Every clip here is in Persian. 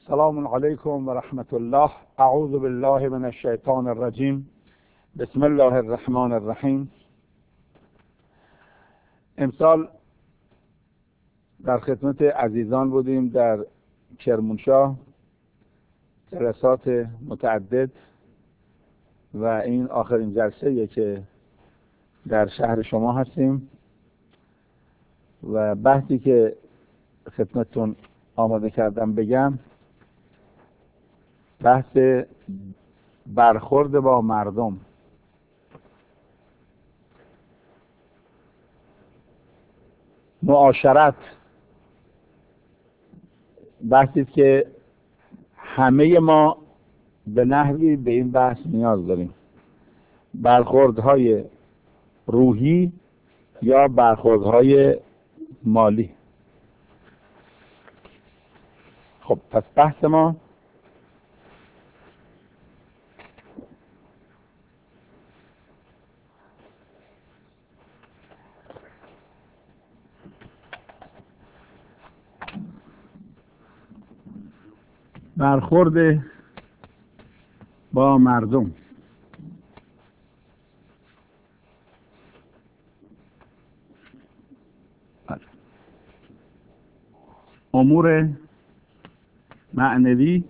السلام علیکم و رحمت الله. اعوذ بالله من الشیطان الرجیم. بسم الله الرحمن الرحیم. امسال در خدمت عزیزان بودیم در کرمانشاه، جلسات متعدد، و این آخرین جلسه‌ایه که در شهر شما هستیم و بحثی که خدمتتون آماده کردم بگم بحث برخورد با مردم. معاشرت بحثی که همه ما به نحوی به این بحث نیاز داریم. برخوردهای روحی یا برخوردهای مالی. خب پس بحث ما برخورد با مردم. امور معنوی،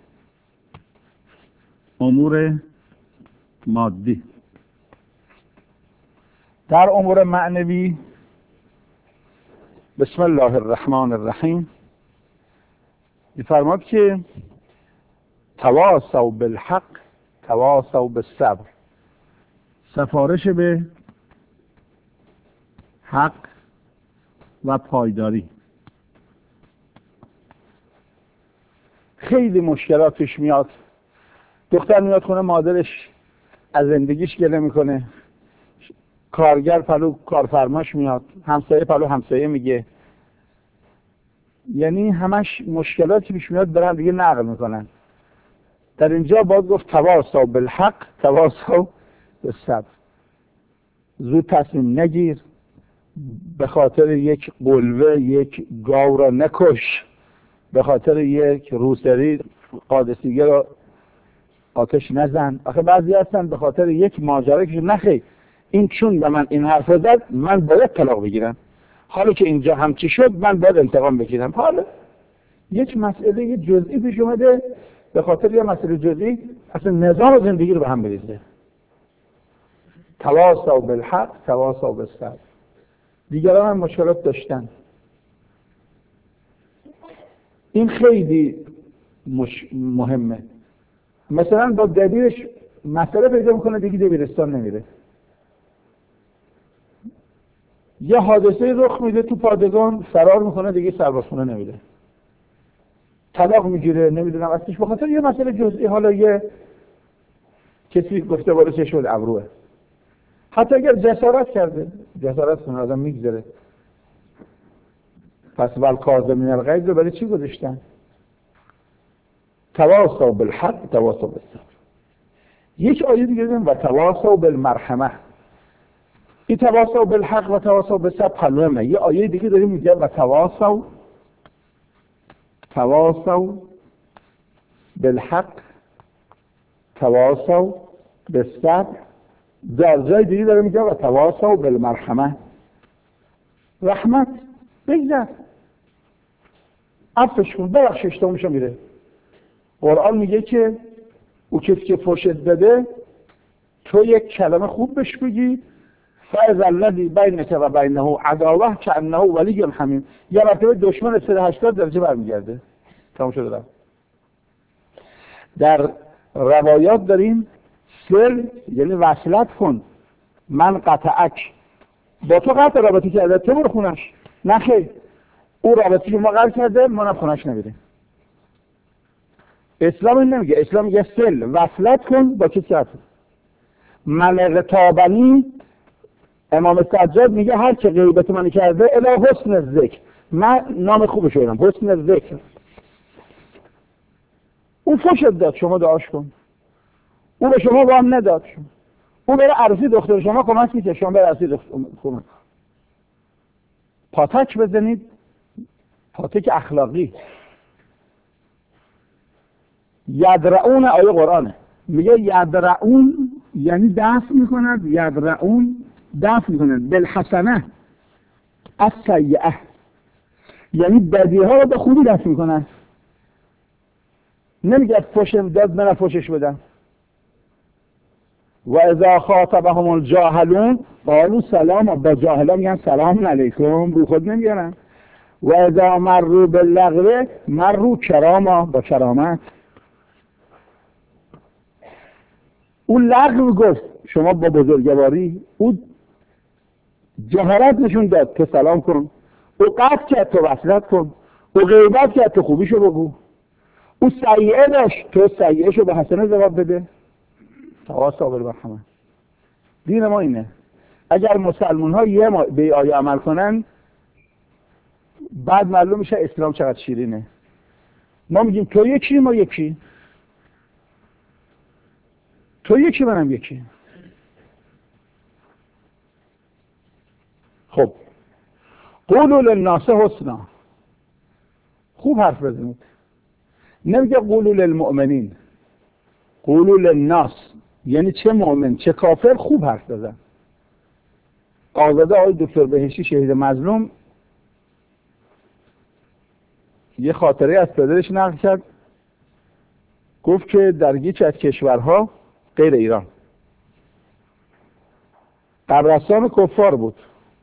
امور مادی. در امور معنوی بسم الله الرحمن الرحیم می‌فرماد که تواصوا بالحق تواصوا بالصبر. سفارش به حق و پایداری. خیلی مشکلات پیش میاد. دختر میاد خونه، مادرش از زندگیش گله میکنه، کارگر پلو کارفرماش میاد، همسایه پلو همسایه میگه، یعنی همش مشکلاتی پیش میاد، برن دیگه نقل میکنن. در اینجا باید گفت تواصوا بالحق تواصوا بالصبر. زود تصمیم نگیر، به خاطر یک قلوه یک گاو را نکش، به خاطر یک روسری قادسیه را آتش نزن. آخه بعضی هستن به خاطر یک ماجرا که نخیر این چون به من این حرف زد من باید طلاق بگیرم، حالا که اینجا همچی شد من باید انتقام بگیرم. حالا یک مسئله یه جزئی پیش اومده، به خاطر یه مسئله جزئی اصلا نظام زندگی رو به هم بریزه. تواصوا بالحق تواصوا بالصبر. دیگران هم مشکلات داشتن. این خیلی مهمه. مثلا با دبیرش مسئله پیدا میکنه، دیگه دبیرستان نمیره. یه حادثه رخ میده تو پادگان، فرار میکنه، دیگه سربازخونه نمیره. طلاق میگیره، نمیدونم اصلش به خاطر یه مسئله جزئی. حالا یه کسی گفته بالا چشم ابروه، حتی اگر جسارت کرده، جسارت کنه آدم میگذره. پس والکاظمین الغیظ رو برای چی گذاشتن؟ تواصوا بالحق تواصوا بالصبر. یک آیه دیگه دیدیم و تواصوا بالمرحمه. این تواصوا بالحق و تواصوا بالصبر پلومه. یه آیه دیگه داریم میگه و تواصوا بالحق تواصوا بالصبر. در جای دیگه داره میگه و تواصوا بالمرحمه. رحمت بگذر، عفوش کن، ببخشش، تمومش میره. قرآن میگه که او کسی که فحشت داده تو یک کلمه خوب بهش بگی، فاذا الذی بینک و بینه عداوه کانه ولی حمیم. یا مرتبه دشمن 180 درجه برمیگرده. تمام شده رفت. در روایات داریم سل یعنی وصلت کن. من قطعک، با تو قطع رابطه کرده، تو برو خونش. نه خیر، او رابطه که ما قطع کرده، ما نه خونش نمیریم. اسلام این نمیگه. اسلام میگه سل وصلت کن با کسی که من تابنی. امام سجاد میگه هر که غیبت من کرده الی حسن الذکر، من نام خوبش رو میگم، حسن الذکر. او فحش داد، شما دعاش کن. او به شما وام نداد، او بره عروسی دختر شما کمک میکنه، شما بره عروسی دختر کمک. پاتک بزنید، پاتک اخلاقی. یدرعون آیه قرآنه، میگه یدرعون یعنی دفع میکنند، یدرعون دفع میکنند، بالحسنه السیئه یعنی بدیها رو به خوبی دفع میکنند. نمیگه فوشم داد من فوشش بدم. و اذا خاطبهم الجاهلون قالوا سلام، با جاهلا میگن سلام علیکم، رو خود نمیارن. و اذا مروا باللغو مروا کراما، با کرامت. اون لغو گفت شما با بزرگواری، اون جهارت نشون داد که سلام کن، او قطع کرد تو وصلت کن، او غیبت کرد تو خوبیشو بگو، او سیئه داشت تو سیئهشو به حسنه جواب بده. تواصل بالرحمه. دین ما اینه. اگر مسلمان ها یه به آیه عمل کنن بعد معلوم میشه اسلام چقدر شیرینه. ما میگیم تو یکی ما یکی، تو یکی منم یکی. خب قولوا للناس حسنا، خوب حرف بزنید. نمیگه قولوا للمؤمنین، قولوا للناس یعنی چه مؤمن چه کافر خوب حرف بزن. آزاده آقای دکتر بهشتی شهید مظلوم یه خاطره از پدرش نقل کرد، گفت که در یکی از کشورها غیر ایران قبرستان کفار بود،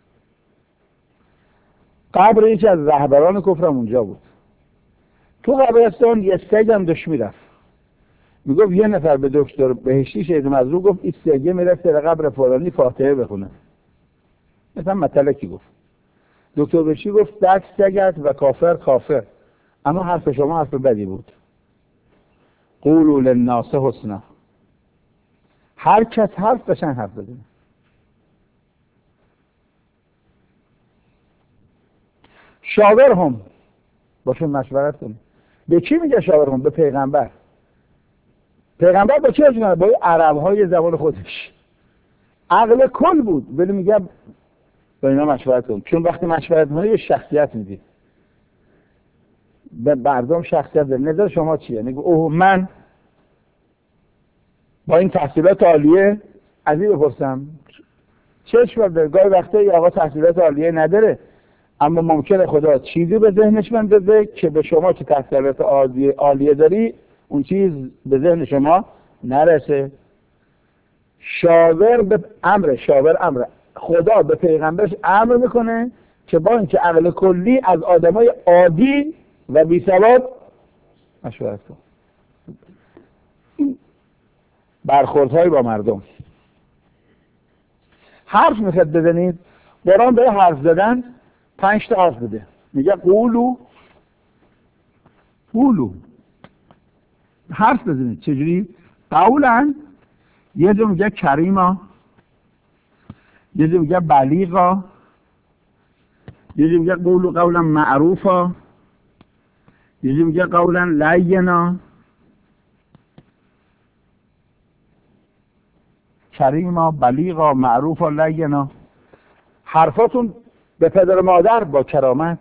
قبر یکی از رهبران کفر هم اونجا بود. تو قبرستان یه سگ هم داشت میرفت. میگفت یه نفر به دکتر بهشتی شهید مظلوم گفت این سگه میرفت در قبر فلانی فاتحه بخونه، مثلا مطلقی گفت. دکتر بهشتی گفت سگ سگت و کافر کافر، اما حرف شما حرف بدی بود. قولوا للناس حسنا، هر کس حرف بشن حرف بزنه. شاورهم، باشون مشورت کنیم. به کی میگه شاورهم؟ به پیغمبر. پیغمبر با کی اجازه؟ با عرب‌های زبان خودش. عقل کل بود ولی میگه با اینا مشورت کن، چون وقتی مشورت می‌کنی یه شخصیت میدی به مردم، شخصیت داره. نظر شما چیه؟ میگه اوه من با این تحصیلات عالیه از این بپرسم چه اشکال داره؟ گاهی وقتا یه آقا تحصیلات عالیه نداره اما ممکنه خدا چیزی به ذهنش بندازه که به شما که تحصیلات عالیه داری اون چیز به ذهن شما نرسه. شاور به امر، شاور امر، خدا به پیغمبرش امر میکنه که با اینکه عقل کلی از آدمای عادی و بی سواد مشورت کن. برخوردهای با مردم. حرف میخواد بزنید، قرآن به حرف زدن 5 تا حرف بده. میگه قولو، قولو حرف بزنید. چجوری؟ قولا، یه جا میگه کریما، یه جا میگه بلیغا، یه جا میگه قولو قولا معروفا، یه جا میگه قولا لینا. کریما، بلیغا، معروفا، لینا. حرفاتون به پدر و مادر با کرامت.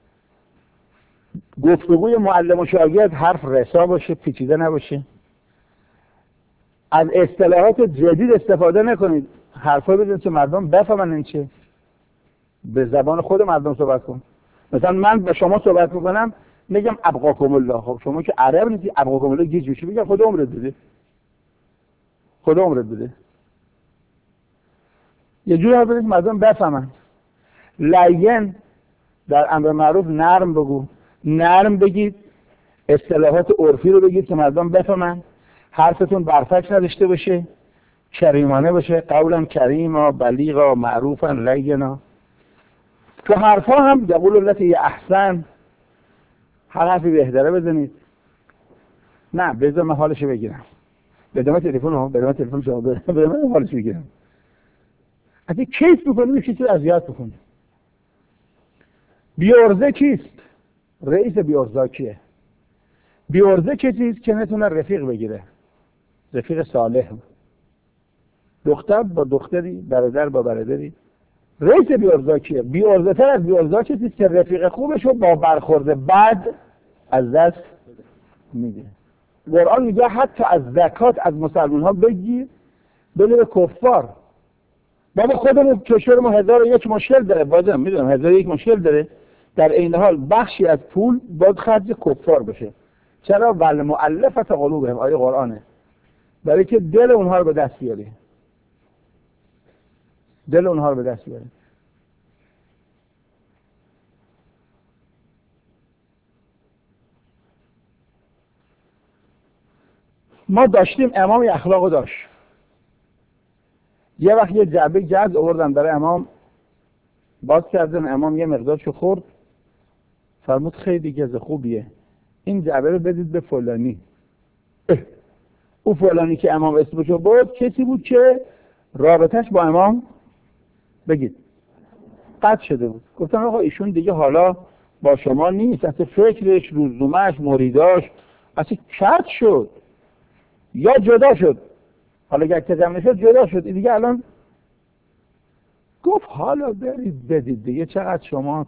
گفتگوی معلم و شاگرد حرف رسا باشه، پیچیده نباشه. از اصطلاحات جدید استفاده نکنید. حرفا بزنید که مردم بفهمن این چه. به زبان خود مردم صحبت کن. مثلا من با شما صحبت میکنم میگم ابقاکم الله. خب شما که عرب نیستی، ابقاکم الله گیج میشی، میگم خدا عمرت بده، خدا عمرت بده. یه جوری حرف بزنید مردم بفهمن. لین، در امر معروف نرم بگو، نرم بگید، اصطلاحات عرفی رو بگید که مردم بفهمن، حرفتون برفک نداشته باشه، کریمانه باشه. قولا کریما، بلیغا، معروفا، لینا. تو حرفا هم یقول التی احسن، هر حرفی بهتره بزنید. نه بذار من حالشو بگیرم، بدم تلفن شما بدم حالش بگیرم. اگه کیف بکنیم یه چیزی اذیت بکنیم. بیارزه کیست؟ رئیس بیارزه کیه؟ بیارزه کسیست که نتونه رفیق بگیره، رفیق صالح. دختر با دختری، برادر با برادری. رئیس بیارزه کیه؟ بیارزه تر از بیارزه کسیست که رفیق خوبشو با برخورد بد از دست میده. قرآن میگه حتی از زکات از مسلمان ها بگیر بده به کفار. بابا خودمون کشور ما 1001 مشکل داره، بازم میدونم 1001 مشکل داره، در این حال بخشی از پول باید خرج کفار بشه. چرا؟ ول مؤلفت قلوبهم، آیه قرآنه، برای که دل اونها رو به دست بیاری، دل اونها رو به دست بیاری. ما داشتیم، امام یه اخلاقو داشت. یه وقت یه جعبه گز آوردن برای امام، باز کردن، امام یه مقدارشو خورد، فرمود خیلی گز خوبیه، این جعبه رو بدید به فلانی. او فلانی که امام اسمشو برد کسی بود که رابطش با امام بگید قطع شده بود. گفتن آقا ایشون دیگه حالا با شما نیست، اصلا فکرش، روزنامه‌اش، مریداش اصلا کت شد یا جدا شد. حالا اگر که جمع شد جدا شد دیگه. الان گفت حالا برید بدید دیگه، چقدر شما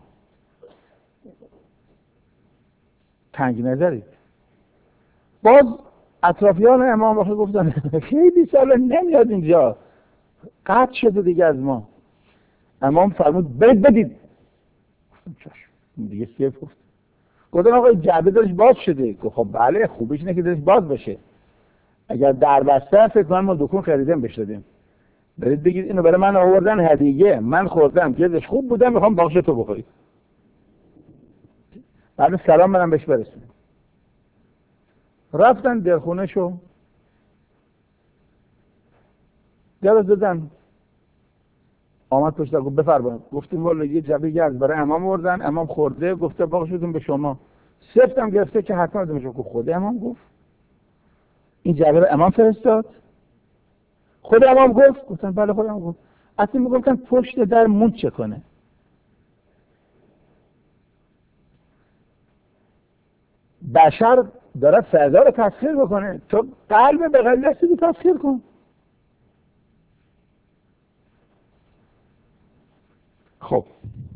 تنگ نظرید. باز اطرافیان امام آخه گفتن خیلی سال نمیاد اینجا، قطع شده دیگه از ما. امام فرمود برید بدید. دیگه سیف گفت. گفتن آقا جعبه دلش باز شده. گفت خب بله، خوبیش اینه که دلش باز بشه. اگر در بسته فکر کنم ما دکون خریدیم بهش دادیم. برید بگید اینو برای من آوردن هدیه، من خوردم، دلش خوب بوده، میخوام باقش تو بخوری. بعد سلام منم بهش برسونم. رفتن دلخونه شو در دادن. آمد پشت در گفت بفرمایید. گفتیم والا یه جعبه گز برای امام آوردن، امام خورده، گفته باقشتون به شما. سفتم گرفته که حتما ازش گفت خود امام گفت این جعبه رو امام فرستاد. خود امام گفت. گفتن بله خود امام گفت. اصلا میگفتن پشت در مون چه کنه. بشر داره فضا رو تسخیر بکنه، تو قلب به قلبی رو تسخیر کن. خب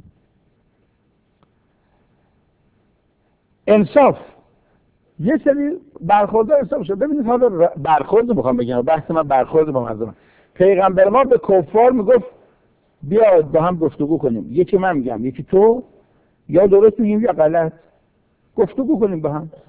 انصاف، یه سری برخورد انصاف شد. ببینید حالا برخورد میخوام بگم، بحث من برخورد با مردم. پیغمبر ما به کفار میگفت بیاید با هم گفتگو کنیم، یکی من میگم یکی تو، یا درست میگیم یا غلط، گفتگو کنیم با هم.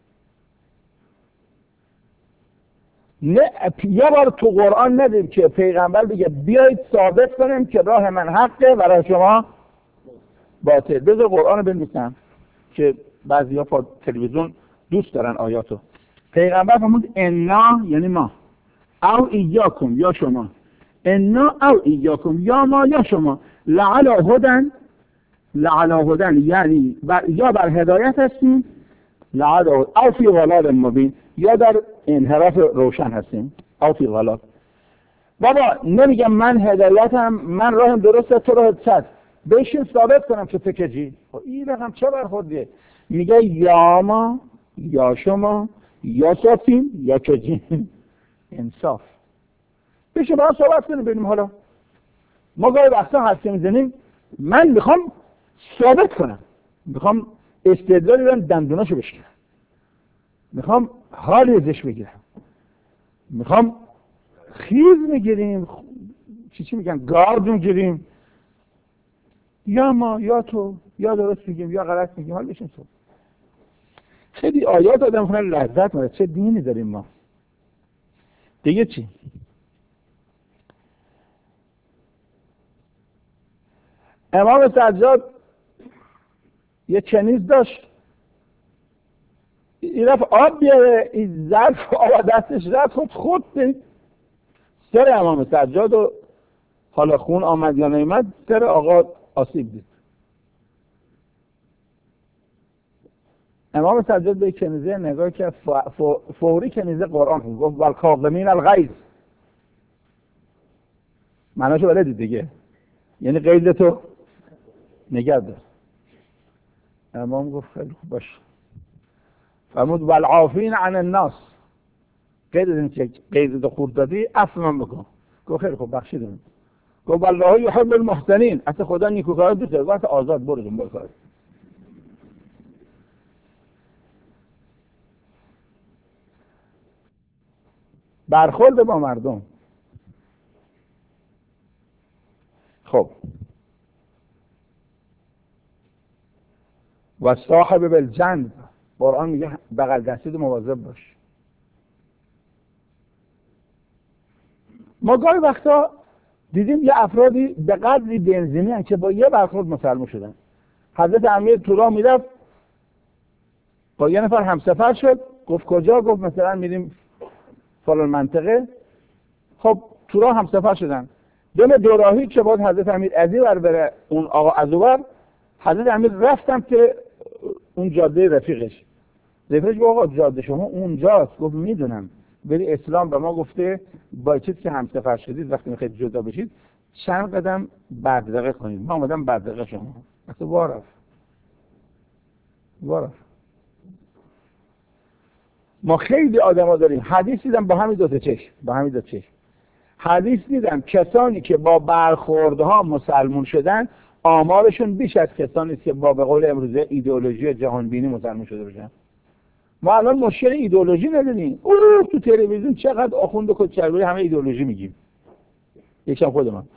نه یه بار تو قرآن ندیم که پیغمبر بگه بیایید ثابت کنیم که راه من حقه و راه شما باطل. بذار قرآن رو بنویسم که بعضیا با تلویزیون دوست دارن آیاتو. پیغمبر فرمود انا یعنی ما، او ایاکم یا شما، انا او ایاکم یا ما یا شما، لعلا هدن یعنی یا بر هدایت هستیم، لعلا او فی ضلال مبین یا در انحراف روشن هستیم، او فی ضلال. بابا نمیگم من هدایتم، من راهم درسته تو راه صد، بشین ثابت کنم که تو کجی. این رقم چه برخوردیه؟ میگه یا ما یا شما یا صافیم یا کجیم. انصاف. بشین با هم صحبت کنیم ببینیم. حالا ما گاهی وقتا حرف میزنیم، من میخوام ثابت کنم، میخوام استدلال بدم دندوناشو بشکنم، میخوام حالی ازش بگیرم، میخوام خیز میگیریم، چی میگن، گارد میگیریم، یا ما یا تو، یا درست میگیم یا غلط میگیم. حالا بشین تو. خیلی آیات آدم کنه لذت میبره. چه دینی داریم ما دیگه. چی امام سجاد یه کنیز داشت، این رفت آب بیاره، این ظرف آب دستش رفت خود سر امام سجاد و حالا خون آمد یا نیامد، سر آقا آسیب دید. امام سجاد به کنیزه نگاه که فوری کنیزه قرآن گفت والکاظمین الغیظ. معناشو بلدید دیگه، یعنی غیظ تو نگه دار. امام گفت خیلی خوب باش. فرمود والعافین عن الناس، غیر از این که غیظ تو خورد دادی عفو من بکن. گفت خیلی خوب بخشیدم. گفت والله یحب المحسنین، اصلا خدا نیکوکارا دوست داره، وقت آزاد برو دنبال کار. برخورد با مردم. خب و صاحب بالجنب، قرآن میگه بغل دستید مواظب باش. ما گاهی وقتا دیدیم یه افرادی به قدری بنزینی هستند که با یه برخورد مسلمان شدن. حضرت امیر تو راه میرفت با یه نفر همسفر شد، گفت کجا؟ گفت مثلا میریم فلان منطقه. خب تو راه همسفر شدن، دم دوراهی که باید حضرت امیر از این ور بره اون آقا از اون ور، حضرت امیر رفتم که اون جاده رفیقش گفت آقا جاده شما اونجاست. گفت میدونم، ولی اسلام به ما گفته با چیزی که همسفر شدید وقتی میخواید جدا بشید چند قدم بردقه کنید. ما اومدم بردقه شما. اصلا وارف ما خیلی آدما داریم. حدیث دیدم با همین دو تا چشم حدیث دیدم کسانی که با برخوردها مسلمون شدن آمارشون بیش از کسانی است که با به قول امروزه ایدئولوژی جهان بینی مسلمون شده باشن. ما الان مشکل ایدئولوژی نداریم. تو تلویزیون چقدر آخوند و کچلوی همه ایدئولوژی میگیم. یکم خود ما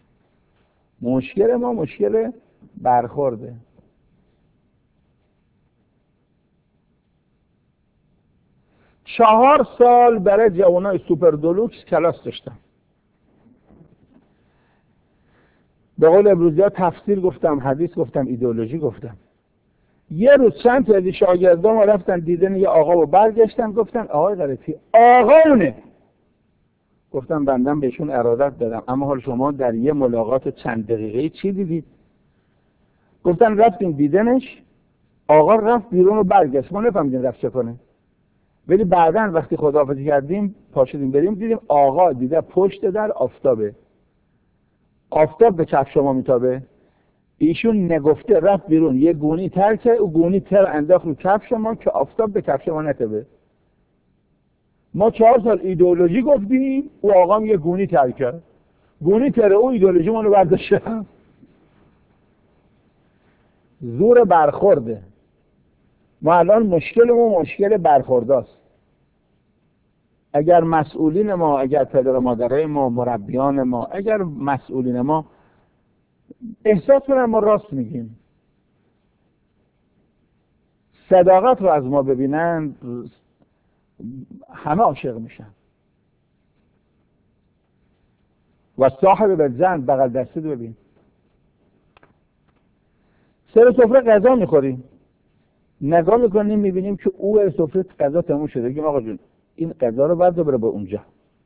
مشکل برخورده. چهار سال برای جوانای سوپر دولوکس کلاس داشتم. به قول امروزی‌ها تفسیر گفتم، حدیث گفتم، ایدئولوژی گفتم. یه روز چند تا از شاگردان رفتن دیدن یه آقا رو برگشتن گفتن آقای غلطی آقاونه. گفتم بندم بهشون ارادت دادم، اما حال شما در یه ملاقات چند دقیقه‌ای چی دیدید؟ گفتن رفتیم دیدنش، آقا رفت بیرون و برگشت، ما نفهمیدیم رفت چه کنه. ولی بعداً وقتی خداحافظی کردیم پاشدیم بریم دیدیم آقا دیده پشت در آفتاب به کفش ما میتابه. ایشون نگفته رفت بیرون یه گونی ترکه، او گونی تر انداخت رو کفش ما که آفتاب به کفش ما نتابه. ما 4 سال ایدئولوژی گفتیم، او آقام یه گونی ترکه، گونی تر او ایدئولوژی ما رو برداشته. زور برخورده. ما الان مشکل برخورداست. اگر مسئولین ما، اگر پدر و مادرای ما، مربیان ما، اگر مسئولین ما احساس کنن ما راست میگیم، صداقت رو از ما ببینن، همه عاشق میشن. و صاحب بالجنب، بغل دستی رو ببین. سر سفره غذا میخوریم، نگاه میکنیم میبینیم که او سفره غذا تموم شده. بگیم آقا جون این غذا رو بعد بره به اونجا،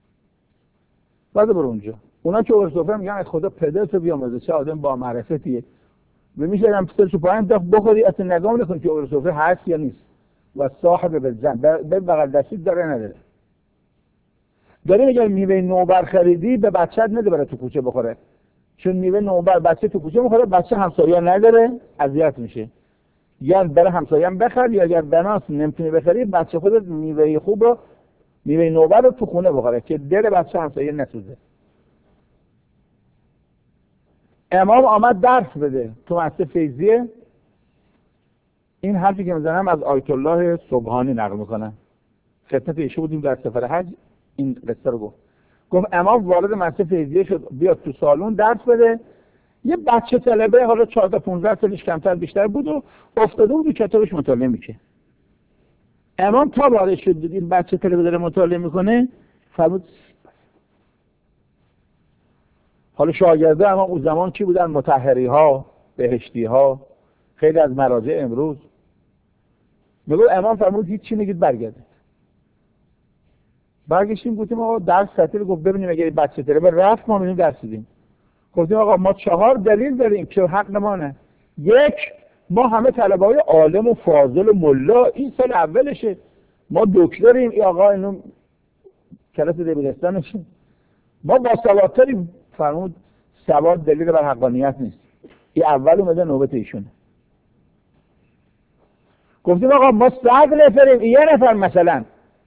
اونا که او سفره میگن خدا پدرتو بیامرزه، چه آدم با معرفتیه. میشدم سرشو پایین داخت بخوری، اصلا نگاه نکنی که او سفره هست یا نیست. و صاحب بالجنب، به بغل دستی داره نداره. داره میگه میوه نوبر خریدی به بچه‌ت نده بره تو کوچه بخوره، چون میوه نوبر بچه تو کوچه میخوره، بچه همسایه نداره اذیت میشه. یا برای همسایه هم بخر، یا اگر بناس نمیتونی بخری بچه خودت میوه خوب رو، میوه نوبر رو تو خونه بخوره که دل بچه همسایه نسوزه. امام آمد درس بده تو مسجد فیضیه. این حرفی که میزنم از آیت الله سبحانی نقل میکنم، خدمت ایشون بودیم در سفر حج، این قصه رو گفت امام وارد مسجد فیضیه شد بیاد تو سالن درس بده. یه بچه طلبه حالا 14 15 سالش کمتر بیشتر بود و افتاده بود و کتابش مطالعه میکنه. امام تا وارد شد دید این بچه طلبه داره مطالعه میکنه، فرمود. حالا شاگرده امام اون زمان کی بودن؟ مطهری ها، بهشتی ها، خیلی از مراجع امروز. میگه امام فرمود هیچ چی نگید برگردید. برگشتیم گفتیم آقا درس تعطیل. گفت ببینیم اگه بچه طلبه رفت ما میریم درس بدیم. گفتیم آقا ما 4 دلیل داریم که حق نمانه. یک، ما همه طلبه‌های عالم و فاضل و ملا، این سال اولشه، ما دکتریم، این آقا اینو کلاس دبیرستانشه، ما باسوادتریم. فرمود سواد دلیل بر حقانیت نیست، این اول اومده نوبت ایشونه. گفتیم آقا ما 100 نفریم، یه نفر مثلا.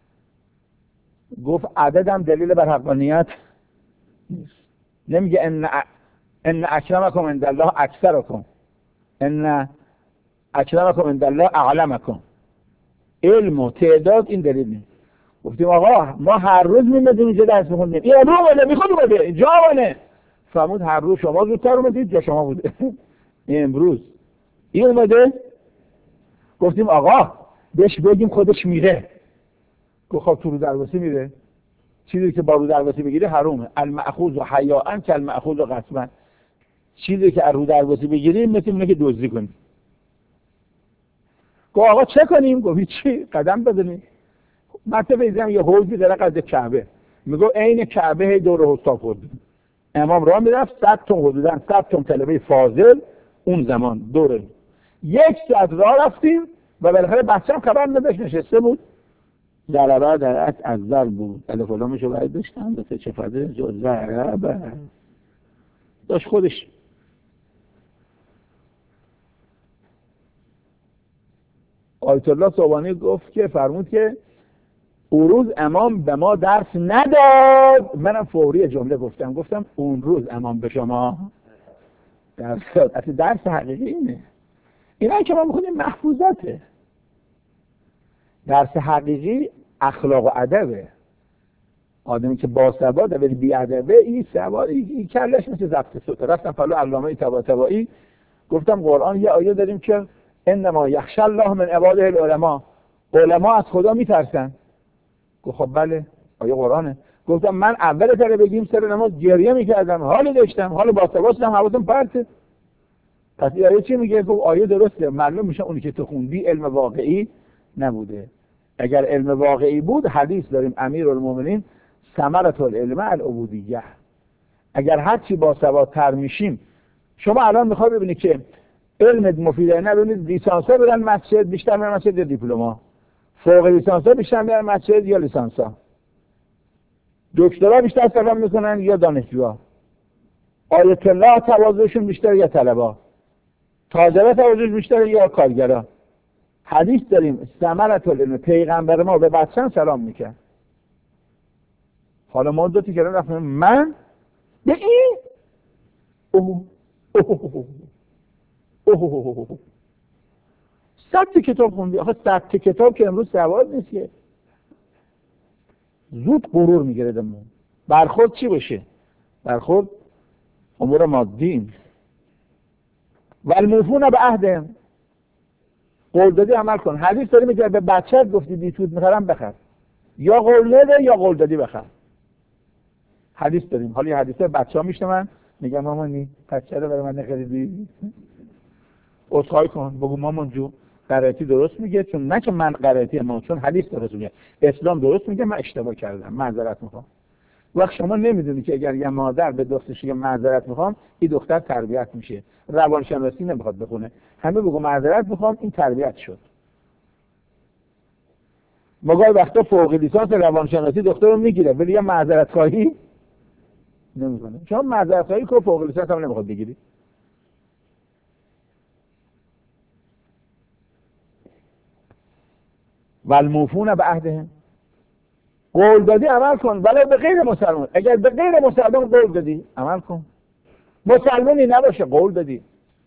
گفت عددم دلیل بر حقانیت نیست. نمیگه ان اکرمکم عند الله اکثرکم، ان اکرمکم عند الله اعلمکم. علم و تعداد این دلیل نیست. گفتیم آقا ما هر روز میمدیم اینجا درس میخوندیم، این امروز اومده میخواد اومده اینجا اومده. فرمود هر روز شما زودتر اومدید جا شما بوده. امروز این اومده. گفتیم آقا بهش بگیم خودش میره. گفت خب تو رو درواسی میره، چیزی که با رو درواسی بگیره حرومه. المأخوذ حیاء کالمأخوذ غصبا. چیزی که از رو درواسی بگیریم مثل اینه که دزدی کنیم. گفت آقا چه کنیم؟ گفت چی؟ قدم بزنیم. مثلا بزنیم یه حوضی داره قد کعبه، میگه عین کعبه هی دور حوض تا خورد. امام راه میرفت 100 تن حدوداً 100 تن طلبه فاضل اون زمان دوره. 1 ساعت راه رفتیم و بالاخره بچه‌م خبر نداشت نشسته بود. ضربه درعت از ضرب بود. الف و لامشو برداشتم به چه فاده جز ضربه. داشت خودش آیت الله صبحانی گفت که فرمود که اون روز امام به ما درس نداد. منم فوری جمله گفتم اون روز امام به شما درس داد. اصلا درس حقیقی اینه. اینا که ما میخونیم محفوظاته. درس حقیقی اخلاق و ادبه. آدمی که باسواده ولی بی ادبه این سواد این کلش مثل ضبط صوت. رفتم پلو علامه طباطبایی گفتم قرآن یه آیه داریم که انما یخشی الله من عباده العلماء. علما از خدا میترسن. گفت خب بله آیه قرآنه. گفتم من اول سر بگیم سر نماز گریه میکردم، حالی داشتم، حال باسواس داشتم، حواسم پرته. پس این آیه چی میگه؟ گفت آیه درسته، معلوم میشه اونی که تو خوندی علم واقعی نبوده. اگر علم واقعی بود حدیث داریم امیرالمومنین ثمرة العلم العبودیه. اگر هر چی باسوادتر میشیم، شما الان میخوای ببینید که علم مفیده نبینید لیسانسا برن مسجد بیشتر میرن مسجد یا دیپلم‌ها، فوق لیسانسا بیشتر میرن مسجد یا لیسانسا، دکترا بیشتر سلام میکنن یا دانشجوها، آیت الله تواضعشون بیشتر یا طلبا، تاجر تواضعش بیشتر یا کارگرا. حدیث داریم ثمرة العلم، پیغمبر ما به بچه‌م سلام میکرد. حالا ما دو تا کلمه رفتیم من به این صد کتاب خوندی. آخه 100 کتاب که امروز سواد نیست که. زود غرور میگیره دمون. برخورد چی باشه؟ برخورد امور مادی. والموفون به عهدهم. قول دادی عمل کن. حدیث داری میگه به بچه‌ت گفتی بیتوت میخرم بخر، یا قول نده یا قول دادی بخر. حدیث داریم. حالا یه حدیثه بچه‌ها میشنون میگن مامانی بچه رو برای من نخریدی؟ عذرخواهی کن بگو مامان جو قرائتی درست میگه، چون نه که من قرائتی ما، چون حدیث درست میگه، اسلام درست میگه، من اشتباه کردم معذرت میخوام. وقت شما نمیدونی که اگر یه مادر به دخترش بگه معذرت میخوام این دختر تربیت میشه. روانشناسی نمیخواد بخونه، همه بگو معذرت میخوام، این تربیت شد. ما گاهی وقتا فوق لیسانس روانشناسی دکتر رو میگیره ولی یه معذرت خواهی نمیکنه. شما معذرت خواهی که فوق لیسانس هم نمیخواد بگیری. والموفون به عهدهم. قول دادی عمل کن ولی به غیر مسلمان. اگر به غیر مسلمان قول دادی عمل کن. مسلمانی نباشه قول دادی.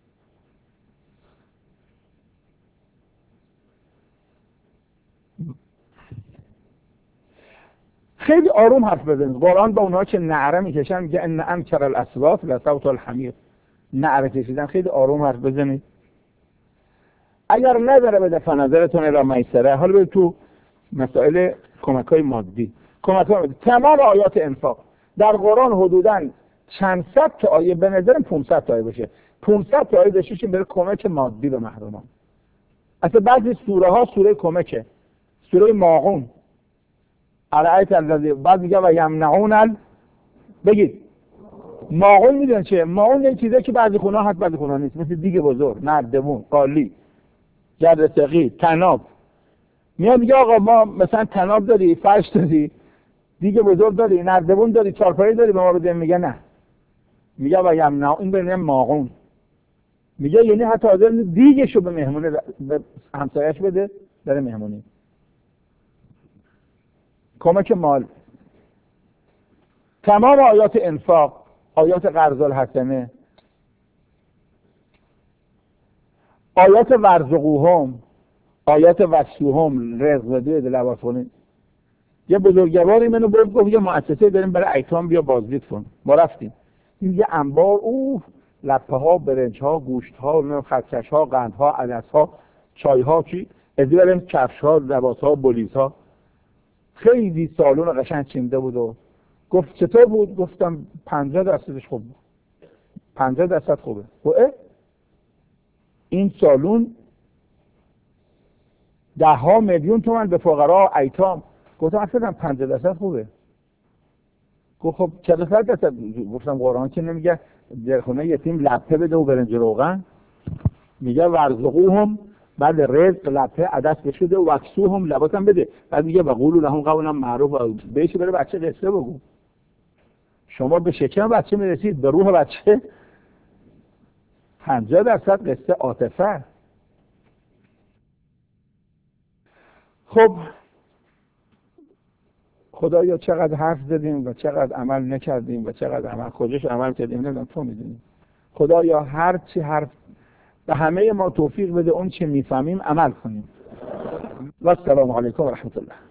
خیلی آروم حرف بزنید. قرآن با اونها که نعره میکشن میگه ان انکر الاصوات لصوت الحمیر. نعره کشیدن خیلی آروم حرف بزنید. اگر نداره بده فنظرتون الی میسره. حالا برید تو مسائل کمک‌های مادی. کمک‌های مادی تمام آیات انفاق در قرآن حدوداً چند صد تا آیه، به نظرم 500 تا آیه باشه، 500 تا آیه داشته برای کمک مادی به محرومان. اصلا بعضی سوره ها سوره کمکه. سوره ماعون ارایت الذی، بعد میگه و یمنعون بگید ماعون. میدونن چه ماعون؟ یه چیزی که بعضی خونه هست بعضی خونه نیست، مثل دیگ بزرگ، نردبون، قالی، جرد ثقیل، طناب. میاد میگه آقا ما مثلا طناب داری، فرش داری، دیگه بزرگ داری، نردبون داری، چارپایی داری، به ما بده. میگه نه. میگه و یمنعون، این ببینیم ماعون. میگه یعنی حتی حاضر دیگشو به مهمونه به همسایه‌اش بده بره مهمونی. کمک مال. تمام آیات انفاق، آیات قرض الحسنه، آیات ورزقوهم، آیات وسوهم، رزق بده لباسونی. یه بزرگواری منو برد گفت یه مؤسسه داریم برای ایتام، بیا بازدید کن. ما رفتیم یه انبار، لپه ها، برنج ها، گوشت ها، خرکش ها، قند ها، عدس ها، چای ها، چی ادی بریم، کفش ها، لباس ها، بلیز ها. خیلی سالون قشنگ چینده بود و گفت چطور بود؟ گفتم 50% خوب بود. 50% خوبه. این سالون 10 میلیون تومان به فقرا ایتام. گفتم اصلا 50% خوبه. گفت خب 40%. گفتم قرآن که نمیگه در خونه یتیم لپه بده و برنج روغن؟ میگه ورزقوهم، بعد رزق لپه عدس بشده و وکسوهم لباسم بده. بعد میگه وقولوا لهم قولا معروفا. بهش بره بچه قصه بگو. شما به شکم بچه میرسید، به روح بچه 50% قصه عاطفه. خب خدایا چقدر حرف زدیم و چقدر عمل نکردیم و چقدر عمل خودش عمل کردیم، نمیدونم تو میدونی. خدایا هر چی حرف به همه ما توفیق بده اون چه میفهمیم عمل کنیم. و السلام علیکم و رحمت الله.